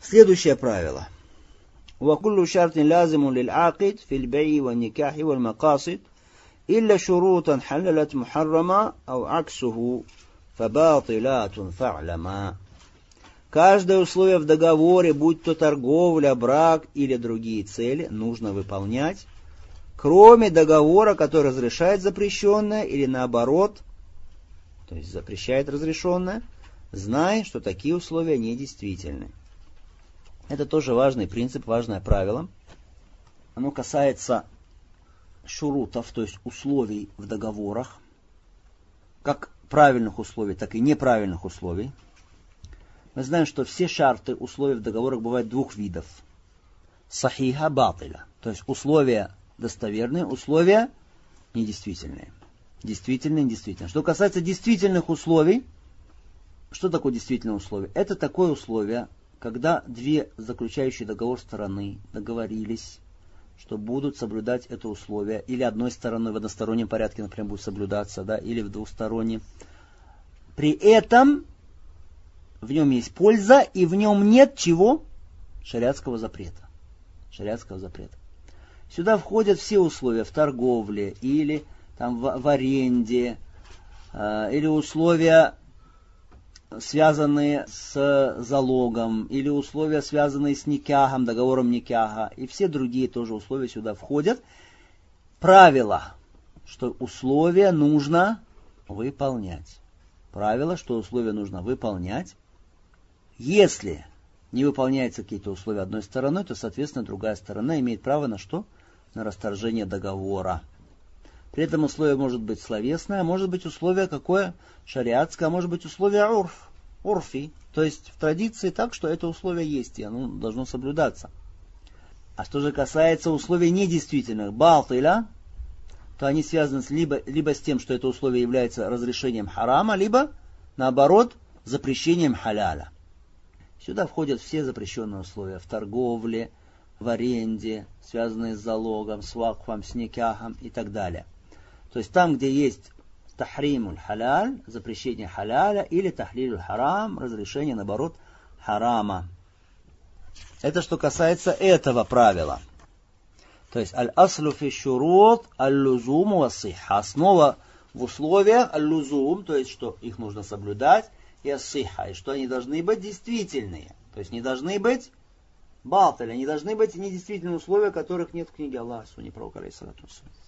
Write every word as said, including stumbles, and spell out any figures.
Следующее правило. وكل شرط لازم للعاقد في البيع والنكاح والمقاصد إلا شروطا حللت محرما أو عكسه فباطلات فاعلما. Каждое условие в договоре, будь то торговля, брак или другие цели, нужно выполнять, кроме договора, который разрешает запрещенное или наоборот, то есть запрещает разрешенное, знай, что такие условия недействительны. Это тоже важный принцип, важное правило. Оно касается шурутов, то есть условий в договорах, как правильных условий, так и неправильных условий. Мы знаем, что все шарты, условия в договорах бывают двух видов. Сахиха, батиля, то есть условия достоверные, условия недействительные. Действительные, недействительные. Что касается действительных условий, что такое действительное условие? Это такое условие, когда две заключающие договор стороны договорились, что будут соблюдать это условие, или одной стороной в одностороннем порядке, например, будет соблюдаться, да, или в двустороннем. При этом в нем есть польза, и в нем нет чего? Шариатского запрета. Шариатского запрета. Сюда входят все условия в торговле, или там, в, в аренде, э, или условия, связанные с залогом, или условия, связанные с никяхом, договором никяха, и все другие тоже условия сюда входят. Правило, что условия нужно выполнять. Правило, что условия нужно выполнять. Если не выполняются какие-то условия одной стороной, то, соответственно, другая сторона имеет право на что? На расторжение договора. При этом условие может быть словесное, а может быть условие какое? Шариатское, а может быть условие урф, урфи. То есть в традиции так, что это условие есть, и оно должно соблюдаться. А что же касается условий недействительных, балтиля, то они связаны с либо, либо с тем, что это условие является разрешением харама, либо, наоборот, запрещением халяля. Сюда входят все запрещенные условия в торговле, в аренде, связанные с залогом, с вакфом, с никяхом и так далее. То есть там, где есть тахримуль халяль, запрещение халяля, или тахлилюль харам, разрешение, наоборот, харама. Это что касается этого правила. То есть аль-аслу фи шурут аль-лузум ва сихха. Основа в условиях аль-лузум, то есть что их нужно соблюдать, и ас-сихха, и что они должны быть действительные. То есть не должны быть батиля, не должны быть недействительные условия, которых нет в книге Аллаха, не пророка алейхиссалату вассалям.